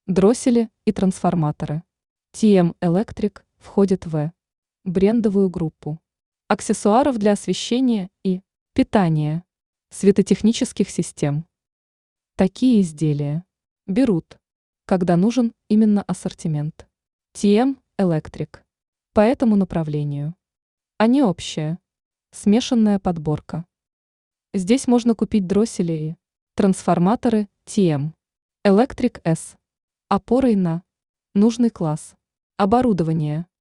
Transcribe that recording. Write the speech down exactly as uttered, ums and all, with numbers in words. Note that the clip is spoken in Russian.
Дроссели и трансформаторы. ти эм Electric входит в брендовую группу аксессуаров для освещения и питания светотехнических систем. Такие изделия берут, когда нужен именно ассортимент. ти эм Electric. По этому направлению. А не общая, смешанная подборка. Здесь можно купить дроссели и трансформаторы ти эм Electric S, опорой на нужный класс оборудования.